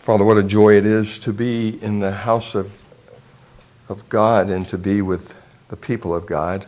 Father, what a joy it is to be in the house of God and to be with the people of God.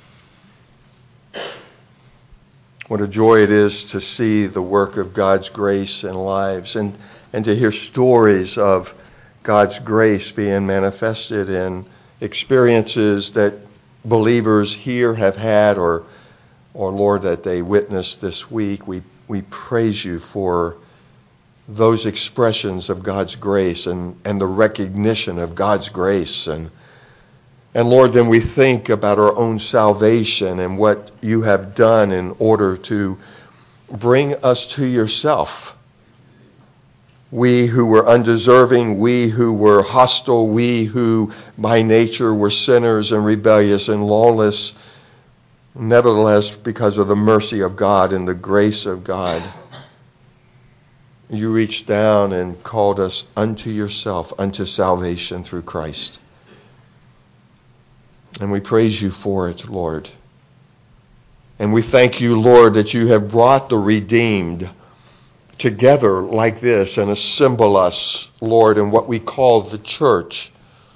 What a joy it is to see the work of God's grace in lives and to hear stories of God's grace being manifested in experiences that believers here have had or Lord, that they witnessed this week. We praise you for those expressions of God's grace and the recognition of God's grace. And Lord, then we think about our own salvation and what you have done in order to bring us to yourself. We who were undeserving, we who were hostile, we who by nature were sinners and rebellious and lawless, nevertheless, because of the mercy of God and the grace of God, you reached down and called us unto yourself, unto salvation through Christ. And we praise you for it, Lord. And we thank you, Lord, that you have brought the redeemed together like this and assemble us, Lord, in what we call the church.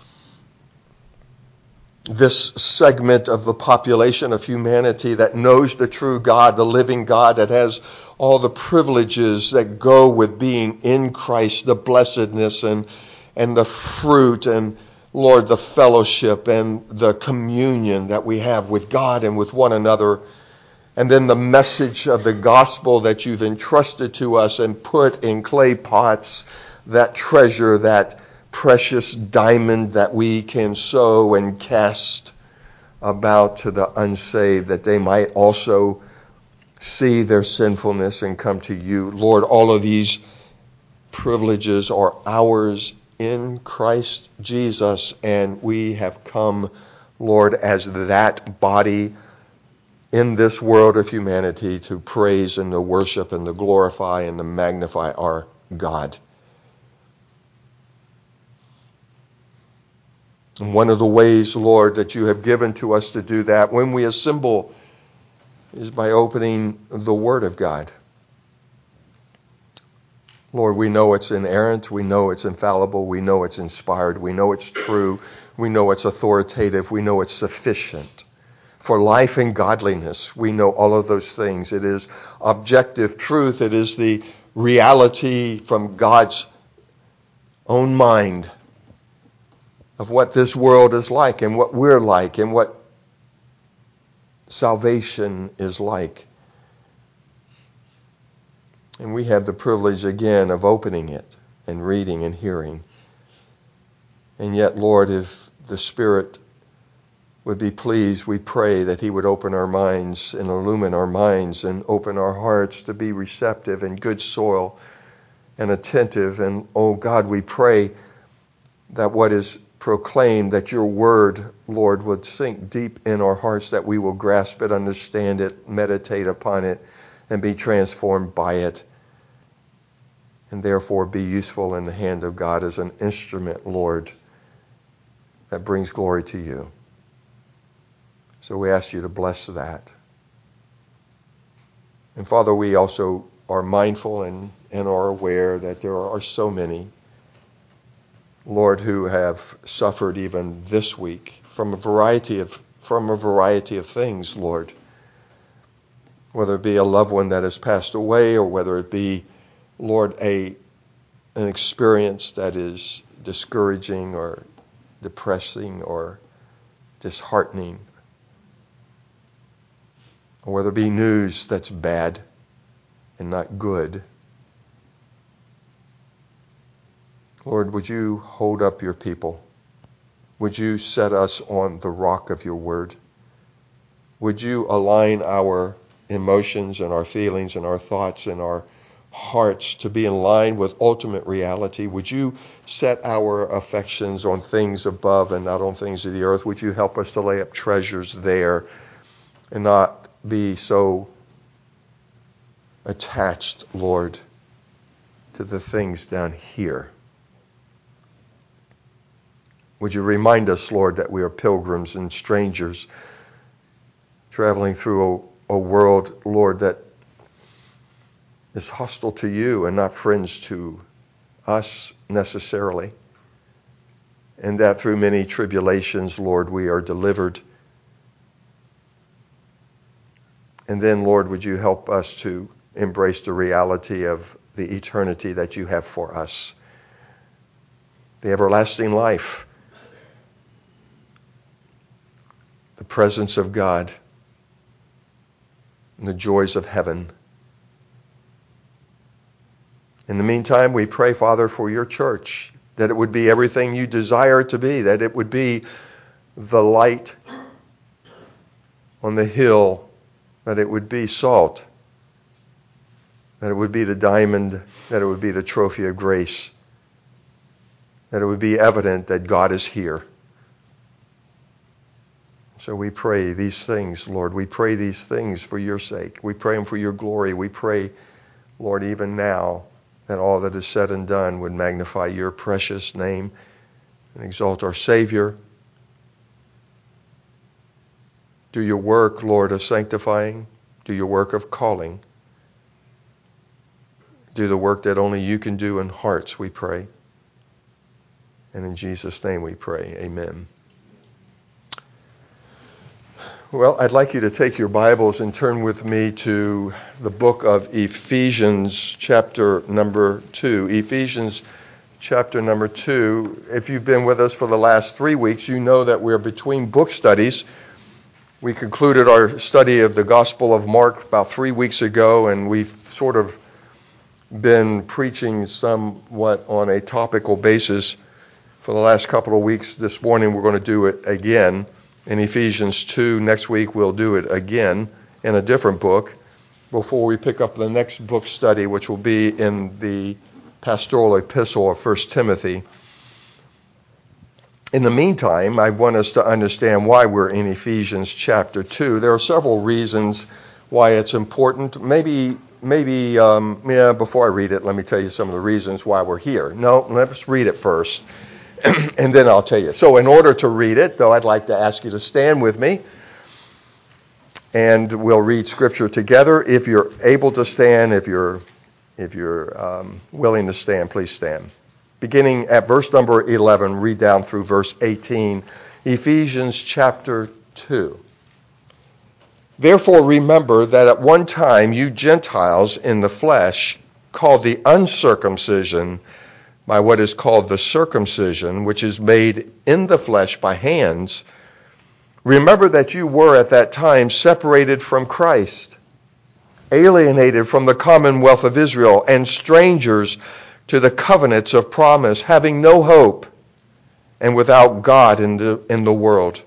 This segment of the population of humanity that knows the true God, the living God, that has all the privileges that go with being in Christ, the blessedness and the fruit and, Lord, the fellowship and the communion that we have with God and with one another. And then the message of the gospel that you've entrusted to us and put in clay pots, that treasure, that precious diamond that we can sow and cast about to the unsaved, that they might also see their sinfulness and come to you. Lord, all of these privileges are ours in Christ Jesus, and we have come, Lord, as that body in this world of humanity to praise and to worship and to glorify and to magnify our God. And one of the ways, Lord, that you have given to us to do that when we assemble is by opening the Word of God. Lord, we know it's inerrant, we know it's infallible, we know it's inspired, we know it's true, we know it's authoritative, we know it's sufficient for life and godliness. We know all of those things. It is objective truth. It is the reality from God's own mind of what this world is like and what we're like and what salvation is like. And we have the privilege again of opening it and reading and hearing. And yet, Lord, if the Spirit would be pleased, we pray that he would open our minds and illumine our minds and open our hearts to be receptive and good soil and attentive. And, oh God, we pray that what is proclaimed, that your word, Lord, would sink deep in our hearts, that we will grasp it, understand it, meditate upon it, and be transformed by it, and therefore be useful in the hand of God as an instrument, Lord, that brings glory to you. So we ask you to bless that. And Father, we also are mindful and are aware that there are so many, Lord, who have suffered even this week from a variety of things, Lord. Whether it be a loved one that has passed away, or whether it be, Lord, an experience that is discouraging or depressing or disheartening, or whether it be news that's bad and not good. Lord, would you hold up your people? Would you set us on the rock of your word? Would you align our emotions and our feelings and our thoughts and our hearts to be in line with ultimate reality? Would you set our affections on things above and not on things of the earth? Would you help us to lay up treasures there and not be so attached, Lord, to the things down here? Would you remind us, Lord, that we are pilgrims and strangers traveling through a world, Lord, that is hostile to you and not friends to us necessarily, and that through many tribulations, Lord, we are delivered. And then, Lord, would you help us to embrace the reality of the eternity that you have for us, the everlasting life, the presence of God, and the joys of heaven. In the meantime, we pray, Father, for your church, that it would be everything you desire it to be, that it would be the light on the hill, that it would be salt, that it would be the diamond, that it would be the trophy of grace, that it would be evident that God is here. So we pray these things, Lord. We pray these things for your sake. We pray them for your glory. We pray, Lord, even now, that all that is said and done would magnify your precious name and exalt our Savior. Do your work, Lord, of sanctifying. Do your work of calling. Do the work that only you can do in hearts, we pray. And in Jesus' name we pray. Amen. Well, I'd like you to take your Bibles and turn with me to the book of Ephesians, chapter number 2. Ephesians, chapter number 2. If you've been with us for the last 3 weeks, you know that we're between book studies. We concluded our study of the Gospel of Mark about 3 weeks ago, and we've sort of been preaching somewhat on a topical basis for the last couple of weeks. This morning we're going to do it again in Ephesians 2. Next week we'll do it again in a different book before we pick up the next book study, which will be in the pastoral epistle of 1 Timothy. In the meantime, I want us to understand why we're in Ephesians chapter 2. There are several reasons why it's important. Maybe before I read it, let me tell you some of the reasons why we're here. No, let's read it first, and then I'll tell you. So in order to read it, though, I'd like to ask you to stand with me, and we'll read Scripture together. If you're able to stand, if you're willing to stand, please stand. Beginning at verse number 11, read down through verse 18, Ephesians chapter 2. Therefore remember that at one time you Gentiles in the flesh, called the uncircumcision by what is called the circumcision, which is made in the flesh by hands, remember that you were at that time separated from Christ, alienated from the commonwealth of Israel, and strangers to the covenants of promise, having no hope and without God in the world.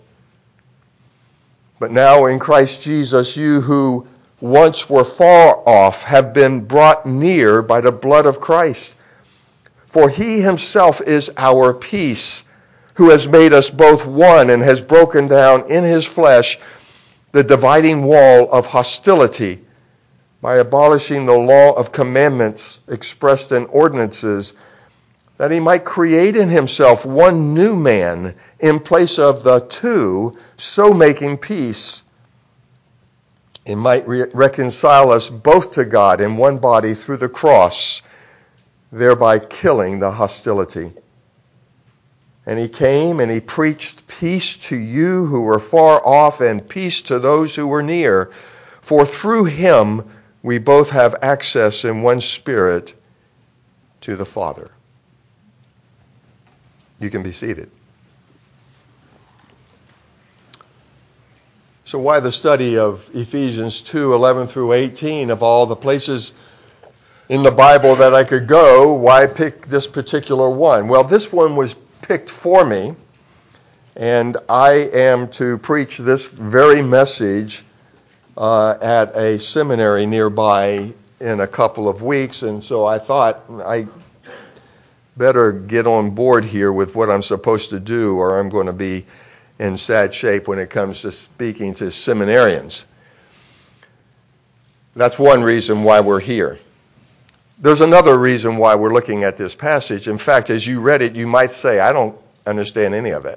But now in Christ Jesus, you who once were far off have been brought near by the blood of Christ. For he himself is our peace, who has made us both one and has broken down in his flesh the dividing wall of hostility by abolishing the law of commandments expressed in ordinances, that he might create in himself one new man in place of the two, so making peace, and might reconcile us both to God in one body through the cross, thereby killing the hostility. And he came and he preached peace to you who were far off and peace to those who were near. For through him we both have access in one Spirit to the Father. You can be seated. So why the study of Ephesians 2:11 through 18? Of all the places in the Bible that I could go, why pick this particular one? Well, this one was picked for me, and I am to preach this very message at a seminary nearby in a couple of weeks, and so I thought I better get on board here with what I'm supposed to do, or I'm going to be in sad shape when it comes to speaking to seminarians. That's one reason why we're here. There's another reason why we're looking at this passage. In fact, as you read it, you might say, I don't understand any of it.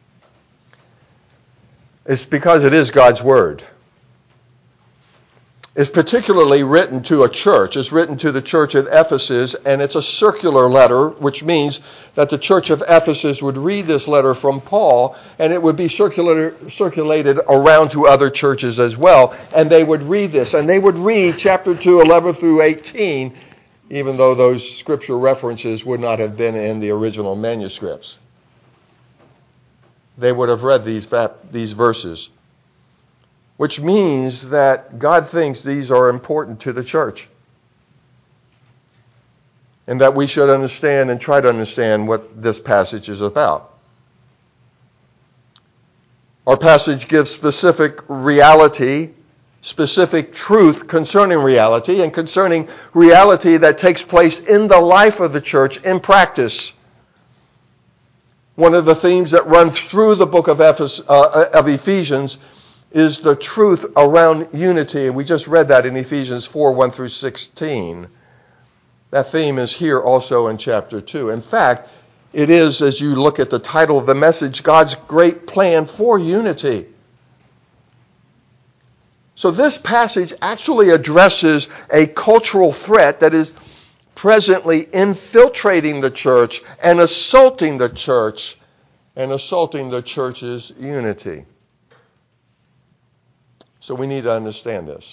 It's because it is God's Word. is particularly written to a church. It's written to the church at Ephesus, and it's a circular letter, which means that the church of Ephesus would read this letter from Paul, and it would be circulated around to other churches as well, and they would read this. And they would read chapter 2, 11 through 18, even though those scripture references would not have been in the original manuscripts. They would have read these verses, which means that God thinks these are important to the church, and that we should understand and try to understand what this passage is about. Our passage gives specific reality, specific truth concerning reality, and concerning reality that takes place in the life of the church in practice. One of the themes that run through the book of Ephesians is the truth around unity. And we just read that in Ephesians 4, 1 through 16. That theme is here also in chapter 2. In fact, it is, as you look at the title of the message, God's great plan for unity. So this passage actually addresses a cultural threat that is presently infiltrating the church and assaulting the church and assaulting the church's unity. So we need to understand this.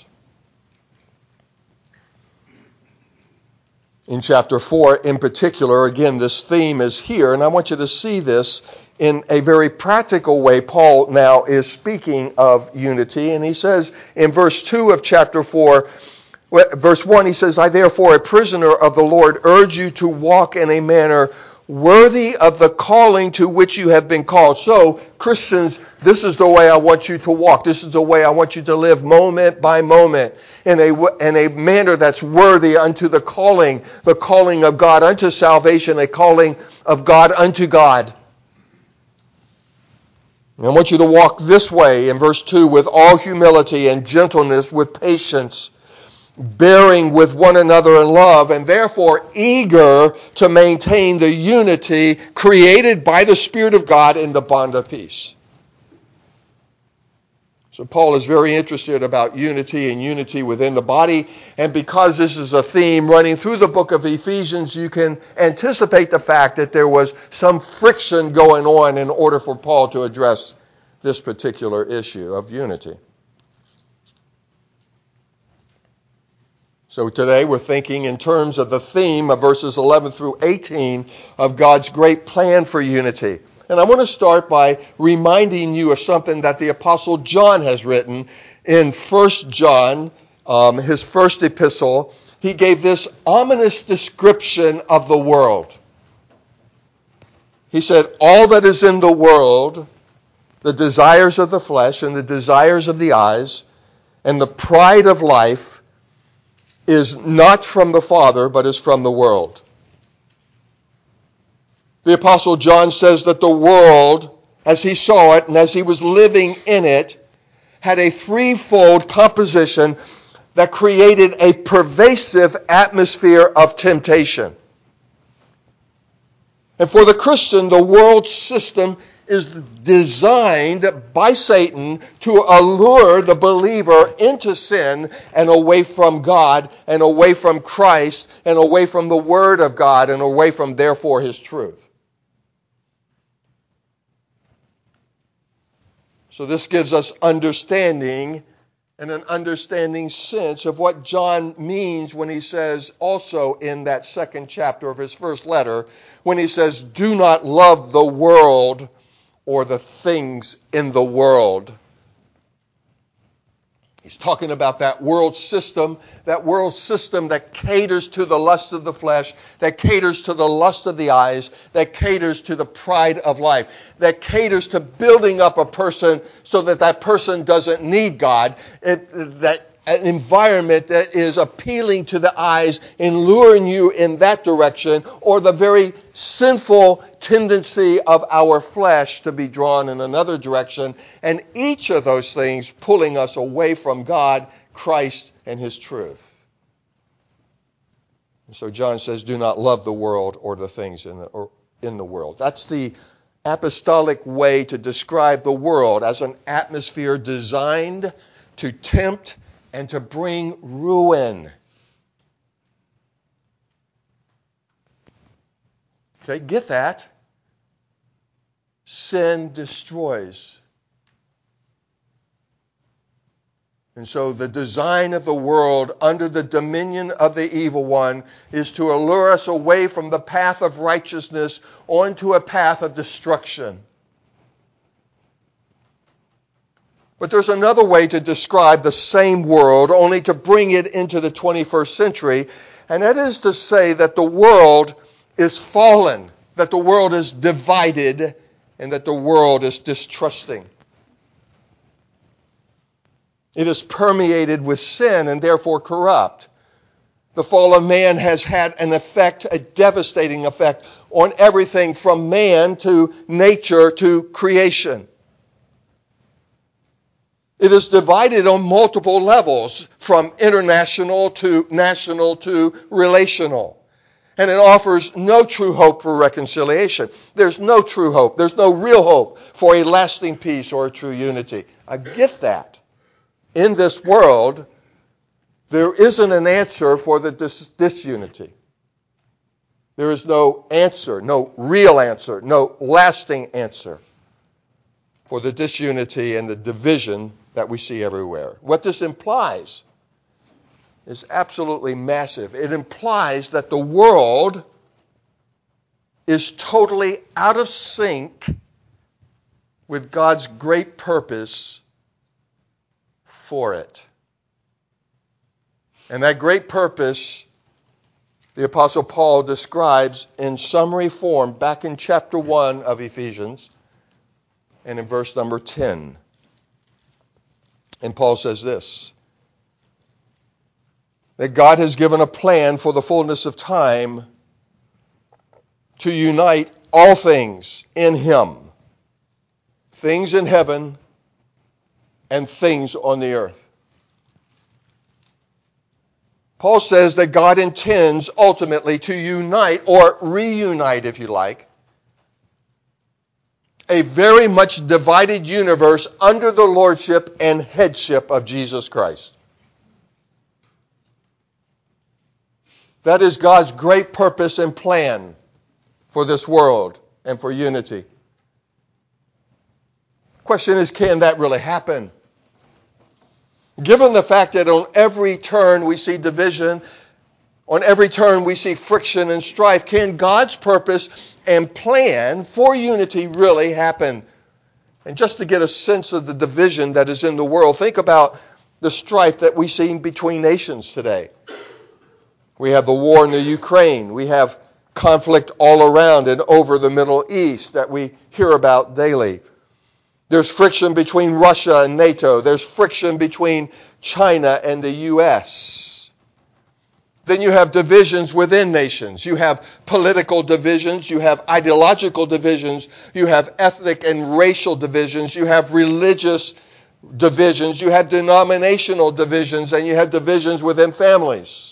In chapter 4 in particular, again, this theme is here, and I want you to see this in a very practical way. Paul now is speaking of unity, and he says in verse 2 of chapter 4, verse 1, he says, I therefore, a prisoner of the Lord, urge you to walk in a manner worthy of the calling to which you have been called. So, Christians, this is the way I want you to walk. This is the way I want you to live moment by moment in a manner that's worthy unto the calling of God unto salvation, a calling of God unto God. And I want you to walk this way in verse 2 with all humility and gentleness, with patience, bearing with one another in love, and therefore eager to maintain the unity created by the Spirit of God in the bond of peace. So Paul is very interested about unity and unity within the body, and because this is a theme running through the book of Ephesians, you can anticipate the fact that there was some friction going on in order for Paul to address this particular issue of unity. So today we're thinking in terms of the theme of verses 11 through 18 of God's great plan for unity. And I want to start by reminding you of something that the Apostle John has written in 1 John, his first epistle. He gave this ominous description of the world. He said, all that is in the world, the desires of the flesh and the desires of the eyes and the pride of life, is not from the Father, but is from the world. The Apostle John says that the world, as he saw it and as he was living in it, had a threefold composition that created a pervasive atmosphere of temptation. And for the Christian, the world system is designed by Satan to allure the believer into sin and away from God and away from Christ and away from the Word of God and away from, therefore, His truth. So this gives us understanding and an understanding sense of what John means when he says also in that second chapter of his first letter, when he says, do not love the world or the things in the world. He's talking about that world system that caters to the lust of the flesh, that caters to the lust of the eyes, that caters to the pride of life, that caters to building up a person so that person doesn't need God, that an environment that is appealing to the eyes and luring you in that direction, or the very sinful tendency of our flesh to be drawn in another direction, and each of those things pulling us away from God, Christ, and His truth. And so John says, do not love the world or the things in the world. That's the apostolic way to describe the world, as an atmosphere designed to tempt and to bring ruin. Okay, get that? Sin destroys. And so the design of the world under the dominion of the evil one is to allure us away from the path of righteousness onto a path of destruction. But there's another way to describe the same world, only to bring it into the 21st century, and that is to say that the world is fallen, that the world is divided, and that the world is distrusting. It is permeated with sin and therefore corrupt. The fall of man has had an effect, a devastating effect, on everything from man to nature to creation. It is divided on multiple levels, from international to national to relational. And it offers no true hope for reconciliation. There's no true hope. There's no real hope for a lasting peace or a true unity. I get that. In this world, there isn't an answer for the disunity. There is no answer, no real answer, no lasting answer for the disunity and the division that we see everywhere. What this implies is absolutely massive. It implies that the world is totally out of sync with God's great purpose for it. And that great purpose, the Apostle Paul describes in summary form back in chapter 1 of Ephesians and in verse number 10. And Paul says this, that God has given a plan for the fullness of time to unite all things in Him, things in heaven and things on the earth. Paul says that God intends ultimately to unite, or reunite if you like, a very much divided universe under the lordship and headship of Jesus Christ. That is God's great purpose and plan for this world and for unity. Question is, can that really happen? Given the fact that on every turn we see division, on every turn we see friction and strife, can God's purpose and plan for unity really happen? And just to get a sense of the division that is in the world, think about the strife that we see between nations today. We have the war in the Ukraine. We have conflict all around and over the Middle East that we hear about daily. There's friction between Russia and NATO. There's friction between China and the U.S. Then you have divisions within nations. You have political divisions. You have ideological divisions. You have ethnic and racial divisions. You have religious divisions. You have denominational divisions. And you have divisions within families.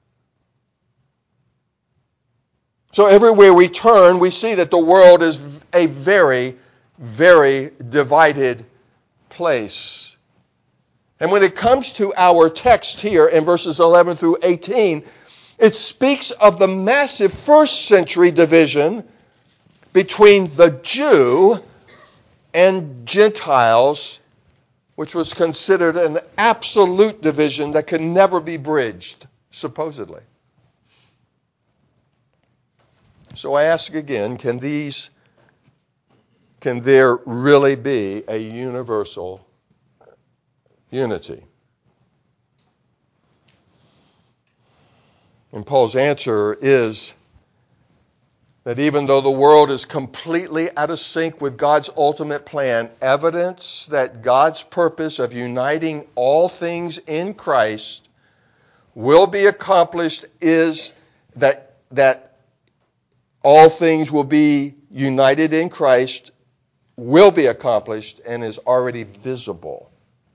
So everywhere we turn, we see that the world is a very, very divided place. And when it comes to our text here in verses 11 through 18, it speaks of the massive first century division between the Jew and Gentiles, which was considered an absolute division that could never be bridged, supposedly. So I ask again, can there really be a universal unity? And Paul's answer is that even though the world is completely out of sync with God's ultimate plan, evidence that God's purpose of uniting all things in Christ will be accomplished is that all things will be united in Christ, will be accomplished, and is already visible.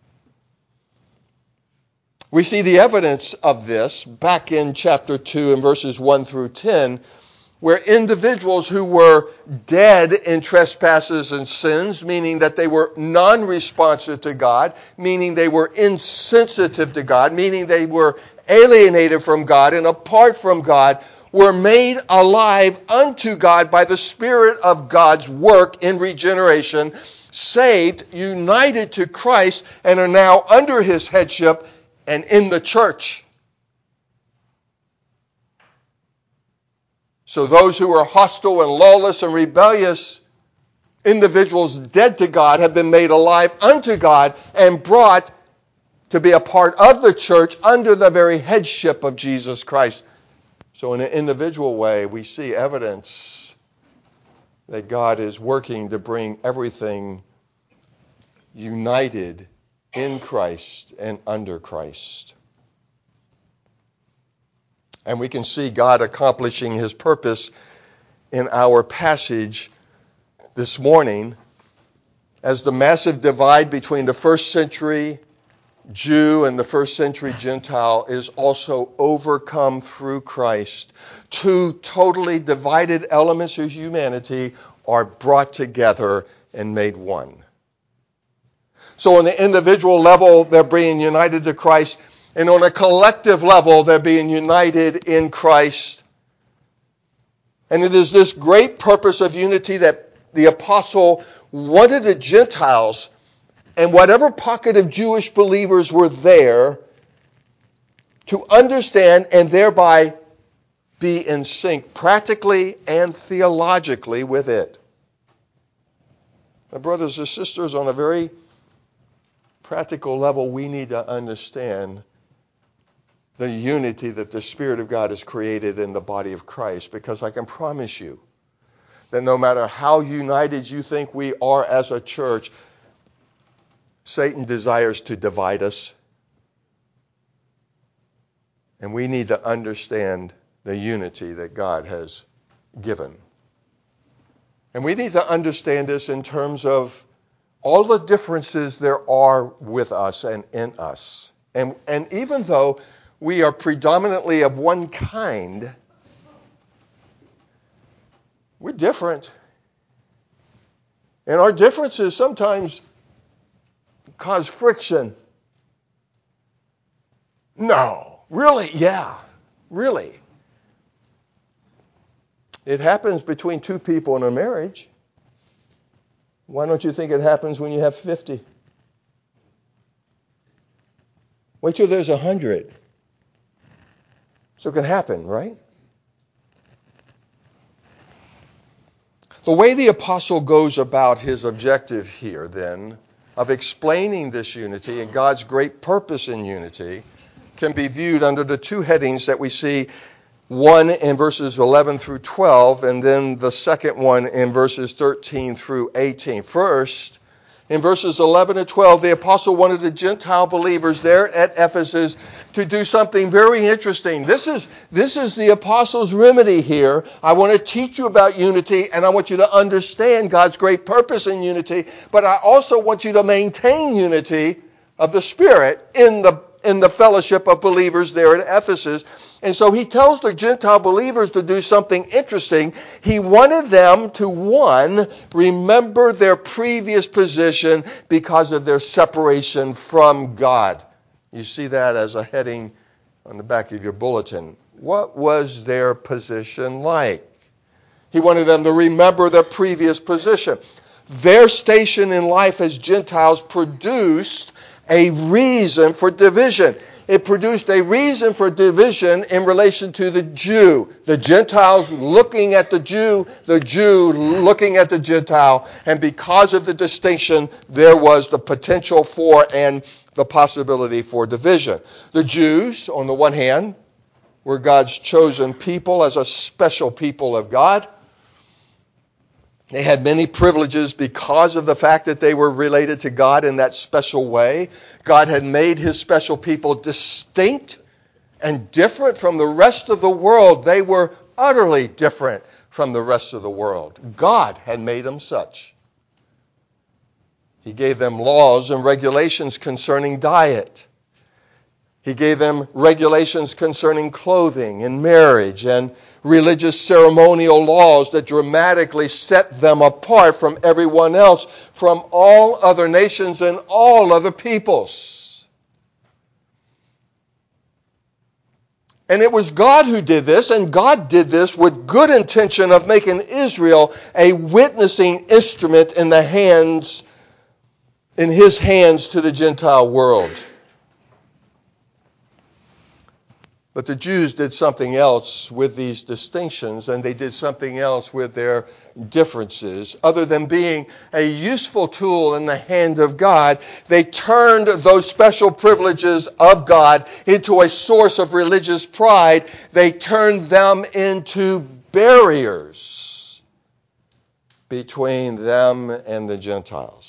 We see the evidence of this back in chapter 2 and verses 1 through 10, where individuals who were dead in trespasses and sins, meaning that they were non-responsive to God, meaning they were insensitive to God, meaning they were alienated from God and apart from God, were made alive unto God by the Spirit of God's work in regeneration, saved, united to Christ, and are now under His headship and in the church. So those who are hostile and lawless and rebellious individuals dead to God have been made alive unto God and brought to be a part of the church under the very headship of Jesus Christ. So in an individual way, we see evidence that God is working to bring everything united in Christ and under Christ. And we can see God accomplishing His purpose in our passage this morning as the massive divide between the first century Jew and the first century Gentile is also overcome through Christ. Two totally divided elements of humanity are brought together and made one. So on the individual level, they're being united to Christ. And on a collective level, they're being united in Christ. And it is this great purpose of unity that the apostle wanted the Gentiles and whatever pocket of Jewish believers were there to understand and thereby be in sync practically and theologically with it. Now, brothers and sisters, on a very practical level, we need to understand the unity that the Spirit of God has created in the body of Christ, because I can promise you that no matter how united you think we are as a church, Satan desires to divide us. And we need to understand the unity that God has given. And we need to understand this in terms of all the differences there are with us and in us. And even though we are predominantly of one kind, we're different. And our differences sometimes cause friction. No, really? Yeah, really. It happens between two people in a marriage. Why don't you think it happens when you have 50? Wait till there's 100. So it can happen, right? The way the apostle goes about his objective here, then, of explaining this unity and God's great purpose in unity can be viewed under the two headings that we see, one in verses 11 through 12, and then the second one in verses 13 through 18. First, in verses 11 and 12, the apostle wanted the Gentile believers there at Ephesus to do something very interesting. This is the apostle's remedy here. I want to teach you about unity, and I want you to understand God's great purpose in unity, but I also want you to maintain unity of the Spirit in the fellowship of believers there at Ephesus. And so he tells the Gentile believers to do something interesting. He wanted them to, one, remember their previous position because of their separation from God. You see that as a heading on the back of your bulletin. What was their position like? He wanted them to remember their previous position. Their station in life as Gentiles produced a reason for division. It produced a reason for division in relation to the Jew. The Gentiles looking at the Jew looking at the Gentile. And because of the distinction, there was the potential for and the possibility for division. The Jews, on the one hand, were God's chosen people as a special people of God. They had many privileges because of the fact that they were related to God in that special way. God had made His special people distinct and different from the rest of the world. They were utterly different from the rest of the world. God had made them such. He gave them laws and regulations concerning diet. He gave them regulations concerning clothing and marriage and religious ceremonial laws that dramatically set them apart from everyone else, from all other nations and all other peoples. And it was God who did this, and God did this with good intention of making Israel a witnessing instrument in His hands to the Gentile world. But the Jews did something else with these distinctions, and they did something else with their differences. Other than being a useful tool in the hand of God, they turned those special privileges of God into a source of religious pride. They turned them into barriers between them and the Gentiles.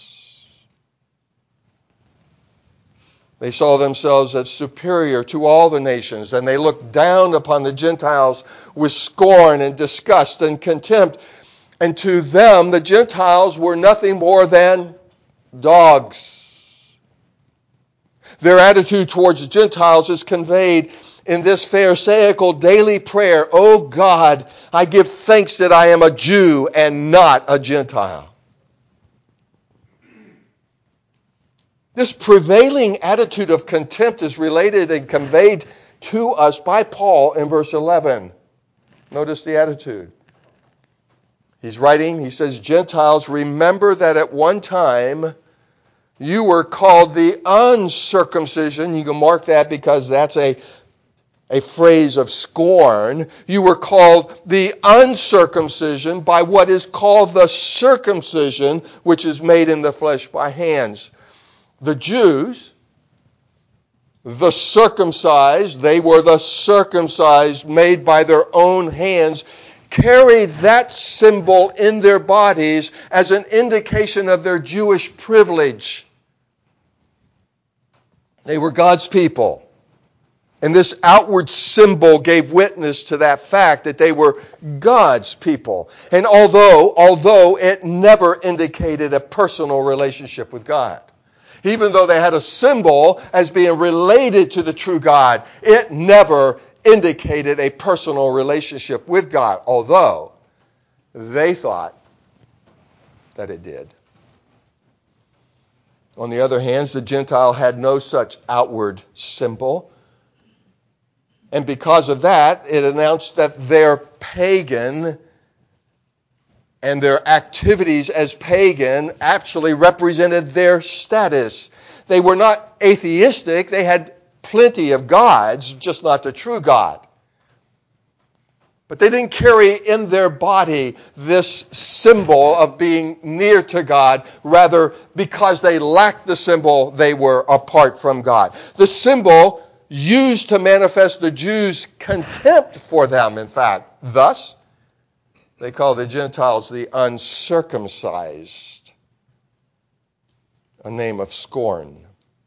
They saw themselves as superior to all the nations, and they looked down upon the Gentiles with scorn and disgust and contempt. And to them, the Gentiles were nothing more than dogs. Their attitude towards the Gentiles is conveyed in this Pharisaical daily prayer, "O God, I give thanks that I am a Jew and not a Gentile." This prevailing attitude of contempt is related and conveyed to us by Paul in verse 11. Notice the attitude. He's writing, he says, "Gentiles, remember that at one time you were called the uncircumcision." You can mark that because that's a phrase of scorn. You were called the uncircumcision by what is called the circumcision, which is made in the flesh by hands. The Jews, the circumcised, they were the circumcised made by their own hands, carried that symbol in their bodies as an indication of their Jewish privilege. They were God's people. And this outward symbol gave witness to that fact that they were God's people. And although it never indicated a personal relationship with God, even though they had a symbol as being related to the true God, it never indicated a personal relationship with God, although they thought that it did. On the other hand, the Gentile had no such outward symbol. And because of that, it announced that their pagan and their activities as pagan actually represented their status. They were not atheistic. They had plenty of gods, just not the true God. But they didn't carry in their body this symbol of being near to God. Rather, because they lacked the symbol, they were apart from God. The symbol used to manifest the Jews' contempt for them, in fact. Thus, they call the Gentiles the uncircumcised, a name of scorn.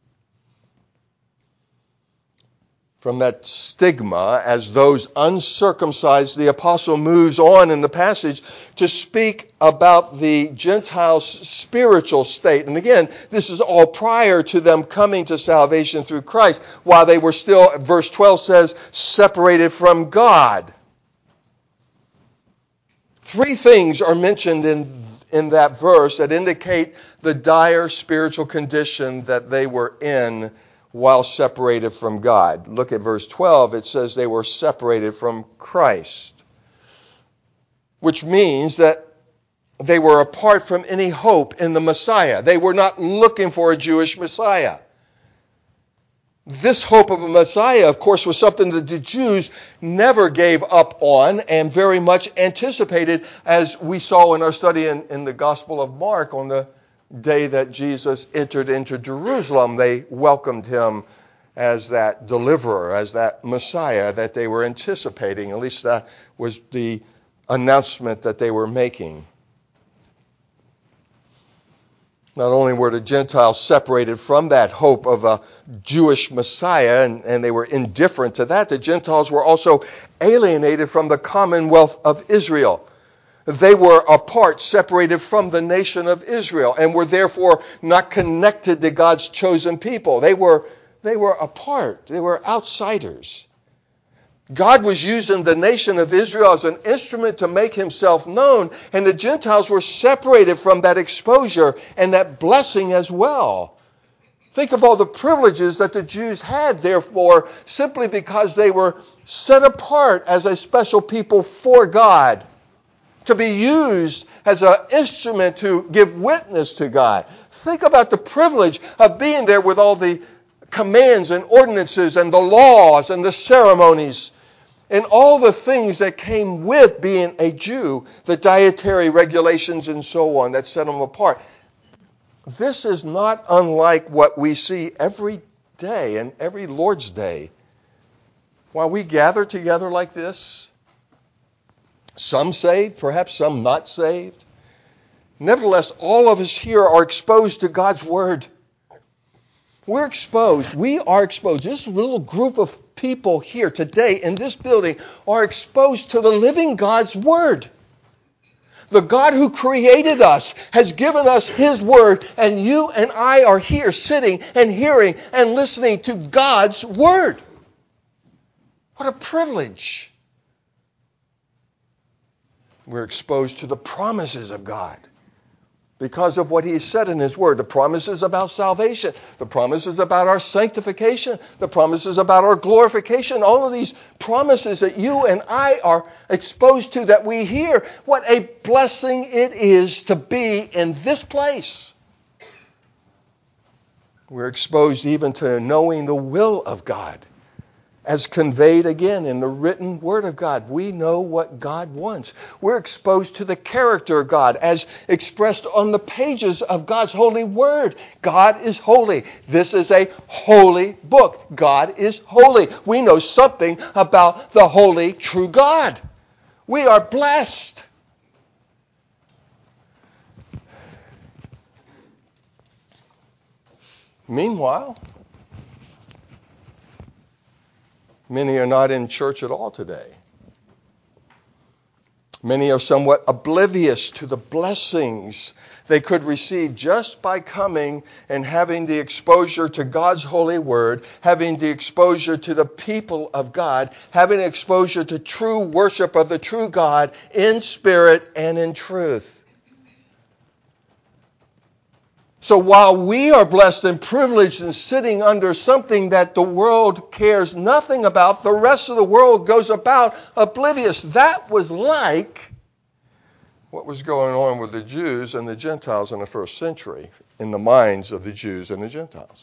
From that stigma as those uncircumcised, the apostle moves on in the passage to speak about the Gentiles' spiritual state. And again, this is all prior to them coming to salvation through Christ, while they were still, verse 12 says, separated from God. Three things are mentioned in that verse that indicate the dire spiritual condition that they were in while separated from God. Look at verse 12. It says they were separated from Christ, which means that they were apart from any hope in the Messiah. They were not looking for a Jewish Messiah. This hope of a Messiah, of course, was something that the Jews never gave up on and very much anticipated, as we saw in our study in the Gospel of Mark on the day that Jesus entered into Jerusalem. They welcomed him as that deliverer, as that Messiah that they were anticipating. At least that was the announcement that they were making. Not only were the Gentiles separated from that hope of a Jewish Messiah, and they were indifferent to that, the Gentiles were also alienated from the commonwealth of Israel. They were apart, separated from the nation of Israel, and were therefore not connected to God's chosen people. They were they were apart. They were outsiders. God was using the nation of Israel as an instrument to make himself known, and the Gentiles were separated from that exposure and that blessing as well. Think of all the privileges that the Jews had, therefore, simply because they were set apart as a special people for God, to be used as an instrument to give witness to God. Think about the privilege of being there with all the commands and ordinances and the laws and the ceremonies and all the things that came with being a Jew, the dietary regulations and so on that set them apart. This is not unlike what we see every day and every Lord's Day. While we gather together like this, some saved, perhaps some not saved, nevertheless, all of us here are exposed to God's Word. We're exposed. We are exposed. This little group of people here today in this building are exposed to the living God's Word. The God who created us has given us His Word, and you and I are here sitting and hearing and listening to God's Word. What a privilege. We're exposed to the promises of God because of what He said in His Word. The promises about salvation, the promises about our sanctification, the promises about our glorification, all of these promises that you and I are exposed to, that we hear. What a blessing it is to be in this place. We're exposed even to knowing the will of God, as conveyed again in the written Word of God. We know what God wants. We're exposed to the character of God as expressed on the pages of God's holy Word. God is holy. This is a holy book. God is holy. We know something about the holy, true God. We are blessed. Meanwhile, many are not in church at all today. Many are somewhat oblivious to the blessings they could receive just by coming and having the exposure to God's holy Word, having the exposure to the people of God, having exposure to true worship of the true God in spirit and in truth. So while we are blessed and privileged and sitting under something that the world cares nothing about, the rest of the world goes about oblivious. That was like what was going on with the Jews and the Gentiles in the first century, in the minds of the Jews and the Gentiles.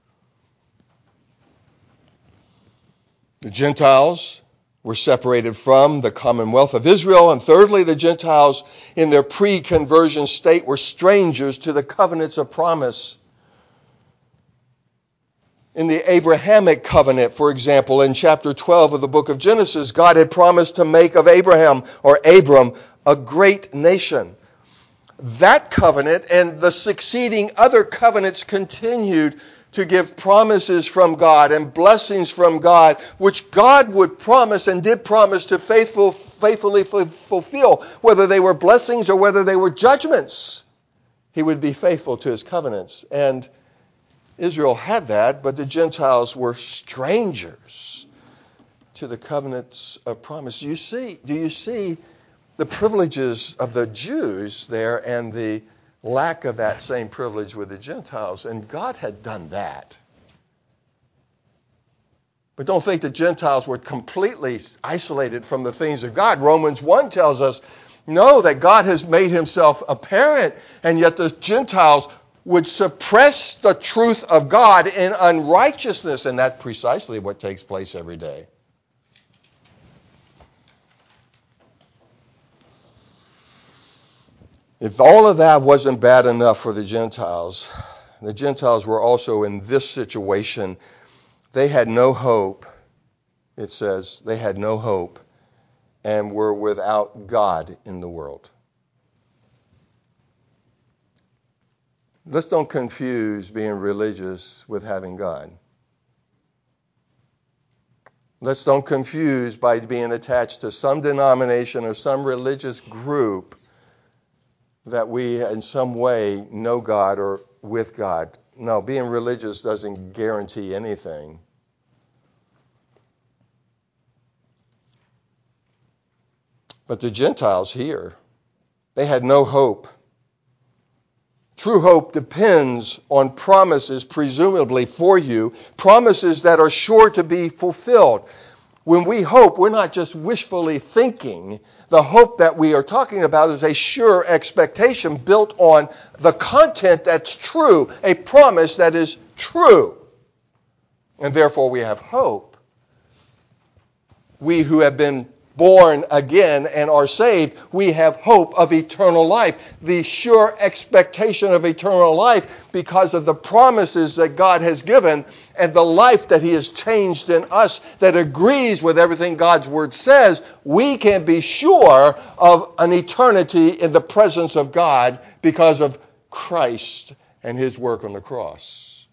The Gentiles were separated from the commonwealth of Israel, and thirdly, the Gentiles in their pre-conversion state were strangers to the covenants of promise. In the Abrahamic covenant, for example, in chapter 12 of the book of Genesis, God had promised to make of Abraham, or Abram, a great nation. That covenant and the succeeding other covenants continued to give promises from God and blessings from God, which God would promise and did promise to faithfully fulfill, whether they were blessings or whether they were judgments. He would be faithful to His covenants. And Israel had that, but the Gentiles were strangers to the covenants of promise. Do you see the privileges of the Jews there and the lack of that same privilege with the Gentiles? And God had done that. But don't think the Gentiles were completely isolated from the things of God. Romans 1 tells us, no, that God has made Himself apparent, and yet the Gentiles would suppress the truth of God in unrighteousness, and that's precisely what takes place every day. If all of that wasn't bad enough for the Gentiles were also in this situation. They had no hope, it says. They had no hope and were without God in the world. Let's don't confuse being religious with having God. Let's don't confuse by being attached to some denomination or some religious group that we in some way know God or with God. No, being religious doesn't guarantee anything. But the Gentiles here, they had no hope. True hope depends on promises, presumably for you, promises that are sure to be fulfilled. When we hope, we're not just wishfully thinking. The hope that we are talking about is a sure expectation built on the content that's true, a promise that is true. And therefore we have hope. We who have been born again and are saved, we have hope of eternal life, the sure expectation of eternal life because of the promises that God has given and the life that He has changed in us that agrees with everything God's Word says. We can be sure of an eternity in the presence of God because of Christ and His work on the cross.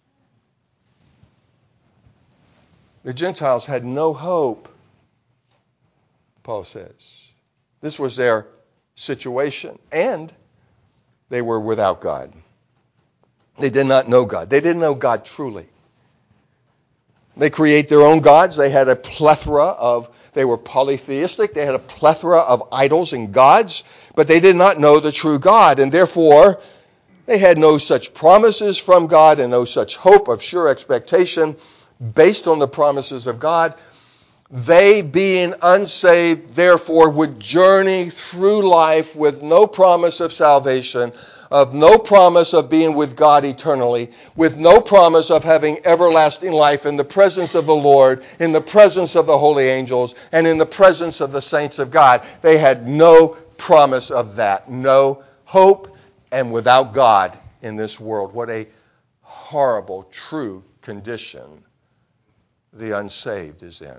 The Gentiles had no hope, Paul says. This was their situation, and they were without God. They did not know God. They didn't know God truly. They create their own gods. They had a plethora of, they were polytheistic. They had a plethora of idols and gods, but they did not know the true God, and therefore they had no such promises from God and no such hope of sure expectation based on the promises of God. They, being unsaved, therefore, would journey through life with no promise of salvation, of no promise of being with God eternally, with no promise of having everlasting life in the presence of the Lord, in the presence of the holy angels, and in the presence of the saints of God. They had no promise of that, no hope, and without God in this world. What a horrible, true condition the unsaved is in.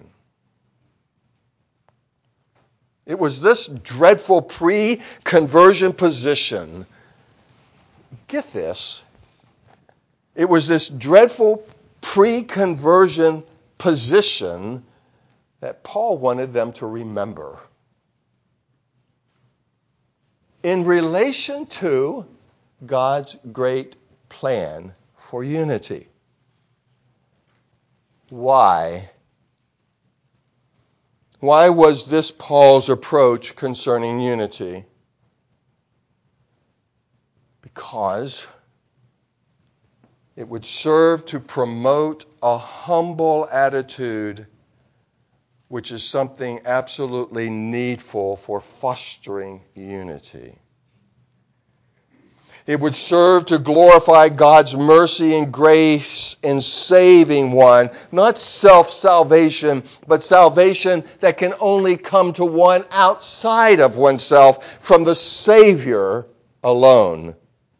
It was this dreadful pre-conversion position. Get this. It was this dreadful pre-conversion position that Paul wanted them to remember in relation to God's great plan for unity. Why? Why was this Paul's approach concerning unity? Because it would serve to promote a humble attitude, which is something absolutely needful for fostering unity. It would serve to glorify God's mercy and grace in saving one. Not self-salvation, but salvation that can only come to one outside of oneself from the Savior alone.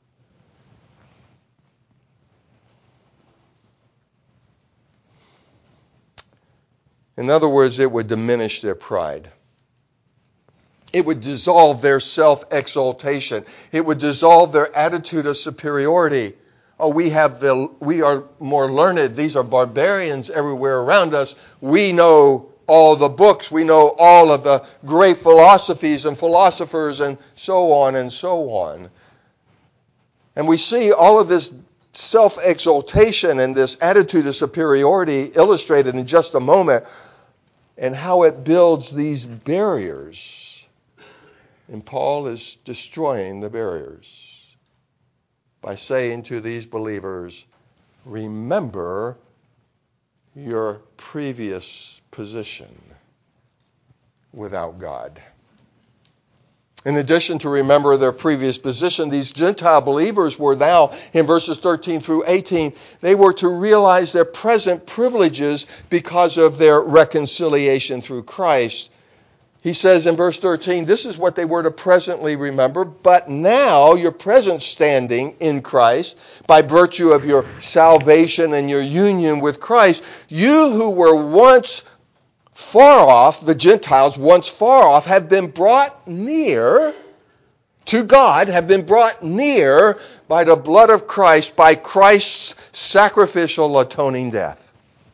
In other words, it would diminish their pride. It would dissolve their self-exaltation. It would dissolve their attitude of superiority. Oh, we are more learned. These are barbarians everywhere around us. We know all the books. We know all of the great philosophies and philosophers and so on and so on. And we see all of this self-exaltation and this attitude of superiority illustrated in just a moment and how it builds these barriers. And Paul is destroying the barriers by saying to these believers, remember your previous position without God. In addition to remember their previous position, these Gentile believers were now, in verses 13 through 18, they were to realize their present privileges because of their reconciliation through Christ. He says in verse 13, this is what they were to presently remember, but now your present standing in Christ, by virtue of your salvation and your union with Christ, you who were once far off, the Gentiles once far off, have been brought near to God, have been brought near by the blood of Christ, by Christ's sacrificial atoning death.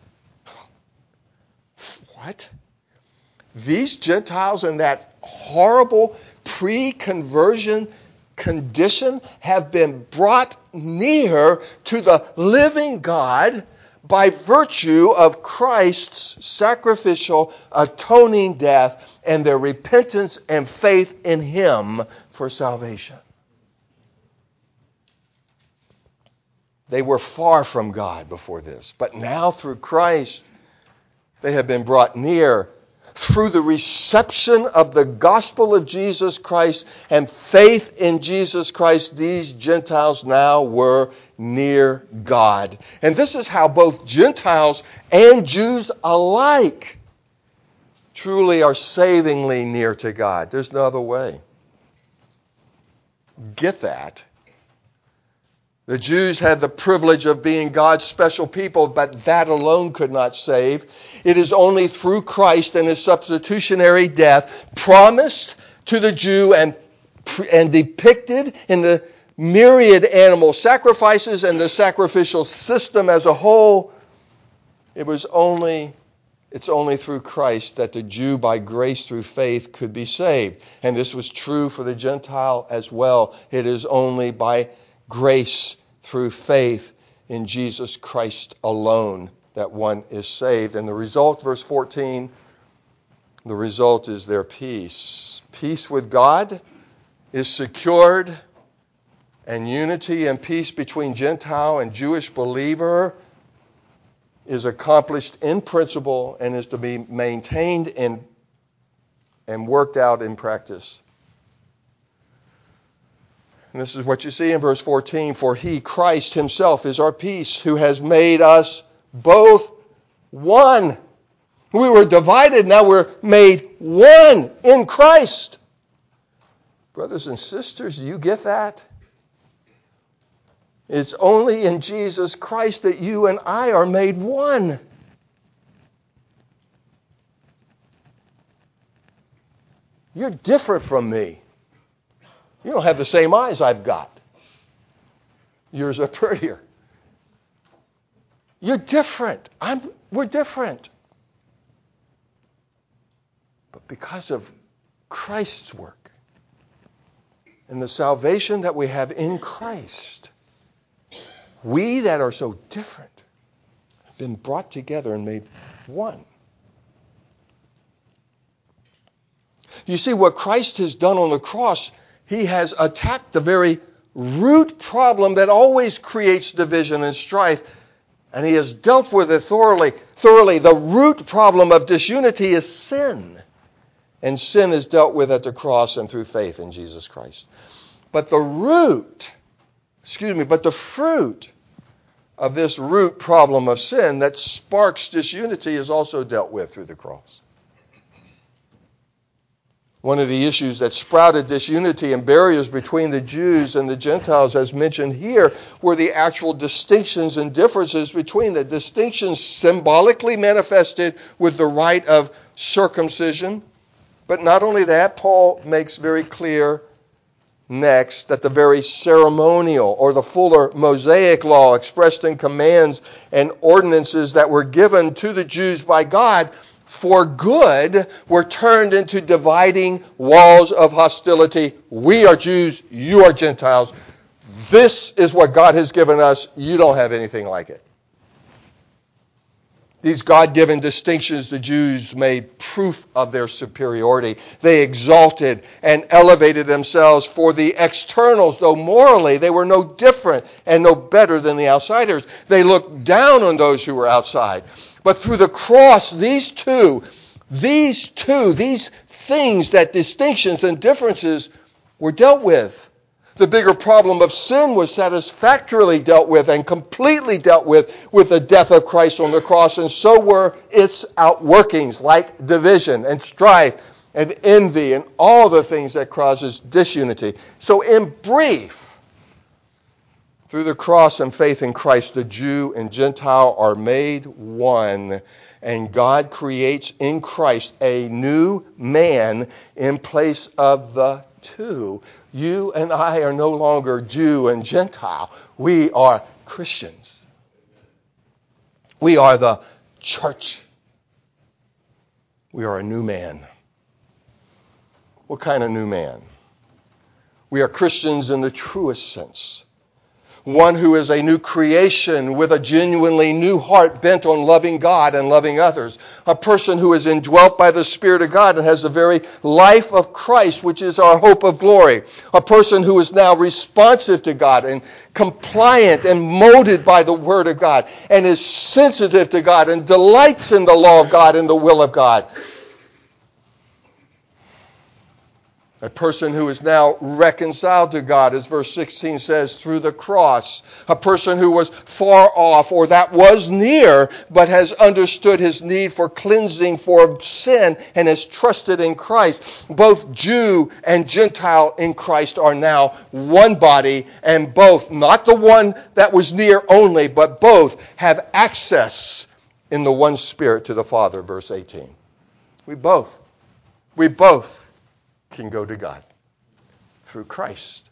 What? These Gentiles in that horrible pre-conversion condition have been brought near to the living God by virtue of Christ's sacrificial atoning death and their repentance and faith in Him for salvation. They were far from God before this, but now through Christ they have been brought near. Through the reception of the gospel of Jesus Christ and faith in Jesus Christ, these Gentiles now were near God. And this is how both Gentiles and Jews alike truly are savingly near to God. There's no other way. Get that. The Jews had the privilege of being God's special people, but that alone could not save. It is only through Christ and His substitutionary death, promised to the Jew and depicted in the myriad animal sacrifices and the sacrificial system as a whole. It's only through Christ that the Jew by grace through faith could be saved. And this was true for the Gentile as well. It is only by grace through faith in Jesus Christ alone that one is saved. And the result, verse 14, the result is their peace. Peace with God is secured, and unity and peace between Gentile and Jewish believer is accomplished in principle and is to be maintained and worked out in practice. And this is what you see in verse 14. For He, Christ Himself, is our peace, who has made us both one. We were divided, now we're made one in Christ. Brothers and sisters, do you get that? It's only in Jesus Christ that you and I are made one. You're different from me. You don't have the same eyes I've got. Yours are prettier. You're different. We're different. But because of Christ's work and the salvation that we have in Christ, we that are so different have been brought together and made one. You see, what Christ has done on the cross, He has attacked the very root problem that always creates division and strife, and He has dealt with it thoroughly. The root problem of disunity is sin, and sin is dealt with at the cross and through faith in Jesus Christ. But the fruit of this root problem of sin that sparks disunity is also dealt with through the cross. One of the issues that sprouted disunity and barriers between the Jews and the Gentiles, as mentioned here, were the actual distinctions and differences between the distinctions symbolically manifested with the rite of circumcision. But not only that, Paul makes very clear next that the very ceremonial or the fuller Mosaic law expressed in commands and ordinances that were given to the Jews by God for good were turned into dividing walls of hostility. We are Jews, you are Gentiles. This is what God has given us. You don't have anything like it. These God-given distinctions, the Jews made proof of their superiority. They exalted and elevated themselves for the externals, though morally they were no different and no better than the outsiders. They looked down on those who were outside. But through the cross, these things, that distinctions and differences, were dealt with. The bigger problem of sin was satisfactorily dealt with and completely dealt with the death of Christ on the cross, and so were its outworkings like division and strife and envy and all the things that causes disunity. So in brief, through the cross and faith in Christ, the Jew and Gentile are made one, and God creates in Christ a new man in place of the two. You and I are no longer Jew and Gentile. We are Christians. We are the church. We are a new man. What kind of new man? We are Christians in the truest sense. One who is a new creation with a genuinely new heart bent on loving God and loving others. A person who is indwelt by the Spirit of God and has the very life of Christ, which is our hope of glory. A person who is now responsive to God and compliant and molded by the Word of God and is sensitive to God and delights in the law of God and the will of God. A person who is now reconciled to God, as verse 16 says, through the cross. A person who was far off or that was near, but has understood his need for cleansing for sin and has trusted in Christ. Both Jew and Gentile in Christ are now one body, and both, not the one that was near only, but both have access in the one Spirit to the Father, verse 18. We both can go to God through Christ.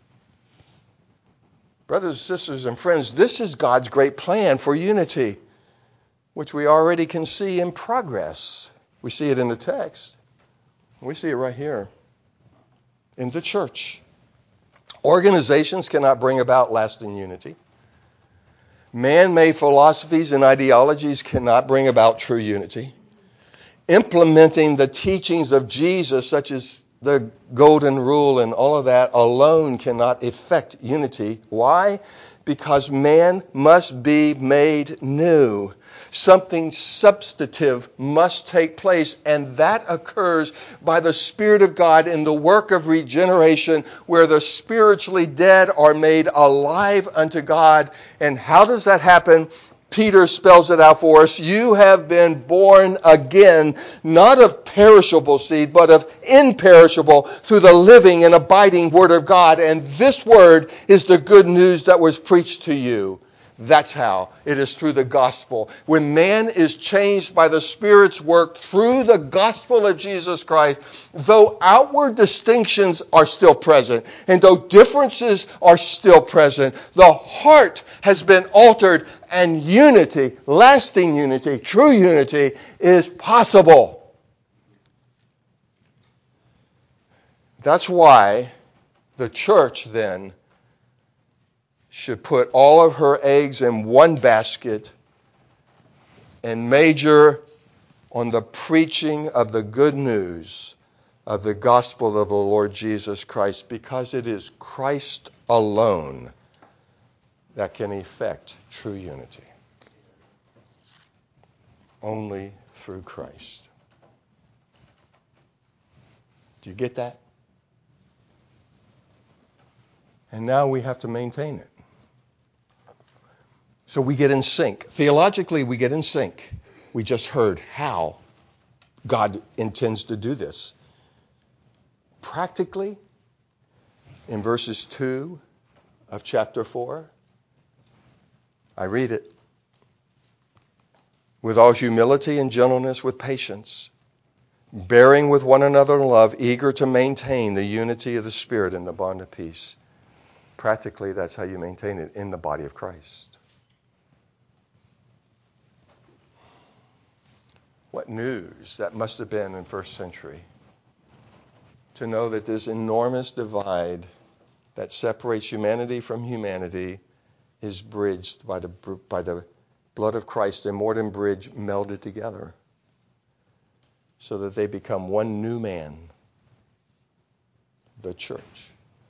Brothers and sisters and friends, this is God's great plan for unity, which we already can see in progress. We see it in the text. We see it right here in the church. Organizations cannot bring about lasting unity. Man-made philosophies and ideologies cannot bring about true unity. Implementing the teachings of Jesus, such as the golden rule and all of that, alone cannot effect unity. Why? Because man must be made new. Something substantive must take place, and that occurs by the Spirit of God in the work of regeneration, where the spiritually dead are made alive unto God. And how does that happen? Peter spells it out for us. You have been born again, not of perishable seed, but of imperishable, through the living and abiding Word of God. And this Word is the good news that was preached to you. That's how. It is through the gospel. When man is changed by the Spirit's work through the gospel of Jesus Christ, though outward distinctions are still present, and though differences are still present, the heart has been altered, and unity, lasting unity, true unity, is possible. That's why the church then should put all of her eggs in one basket and major on the preaching of the good news of the gospel of the Lord Jesus Christ, because it is Christ alone that can effect true unity. Only through Christ. Do you get that? And now we have to maintain it. So we get in sync. Theologically, we get in sync. We just heard how God intends to do this. Practically, in verses 2 of chapter 4, I read it. With all humility and gentleness, with patience, bearing with one another in love, eager to maintain the unity of the Spirit in the bond of peace. Practically, that's how you maintain it in the body of Christ. What news that must have been in first century to know that this enormous divide that separates humanity from humanity is bridged by the blood of Christ, a Morden bridge melded together so that they become one new man, the church.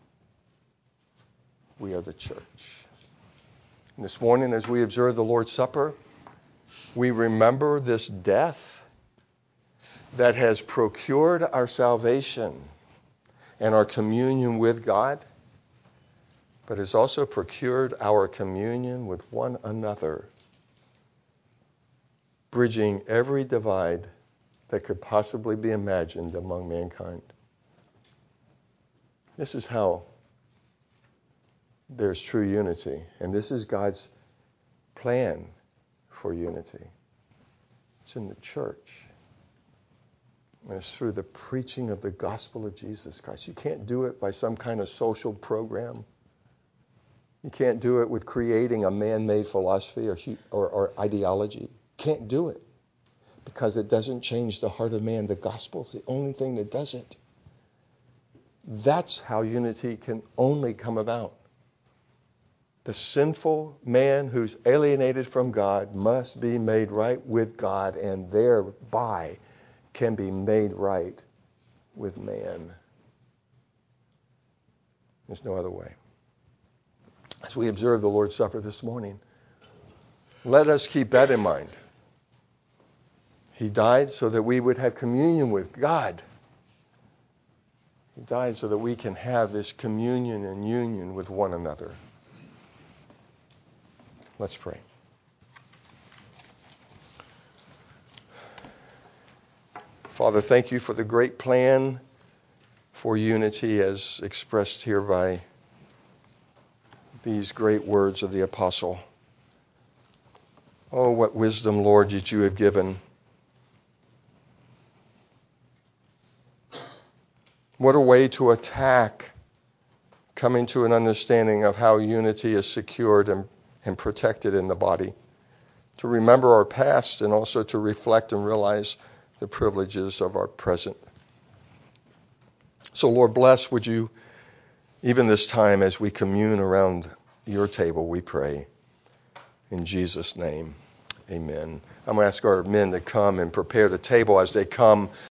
We are the church. And this morning, as we observe the Lord's Supper, we remember this death that has procured our salvation and our communion with God, but has also procured our communion with one another, bridging every divide that could possibly be imagined among mankind. This is how there's true unity, and this is God's plan for unity. It's in the church. And it's through the preaching of the gospel of Jesus Christ. You can't do it by some kind of social program. You can't do it with creating a man-made philosophy or ideology. Can't do it because it doesn't change the heart of man. The gospel is the only thing that does it. That's how unity can only come about. The sinful man who's alienated from God must be made right with God, and thereby can be made right with man. There's no other way. As we observe the Lord's Supper this morning, let us keep that in mind. He died so that we would have communion with God. He died so that we can have this communion and union with one another. Let's pray. Father, thank you for the great plan for unity as expressed here by these great words of the apostle. Oh, what wisdom, Lord, that you have given. What a way to attack coming to an understanding of how unity is secured and protected in the body. To remember our past and also to reflect and realize the privileges of our present. So, Lord, bless, would you, even this time as we commune around your table, we pray. In Jesus' name, amen. I'm going to ask our men to come and prepare the table. As they come,